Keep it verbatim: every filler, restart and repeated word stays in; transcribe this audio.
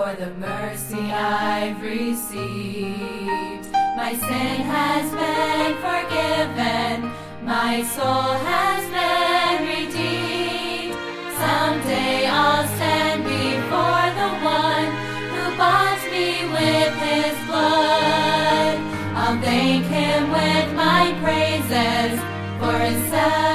for the mercy I've received. My sin has been forgiven, my soul has been redeemed. Someday I'll stand before the one who bought me with his blood. I'll thank him with my praises for his sacrifice.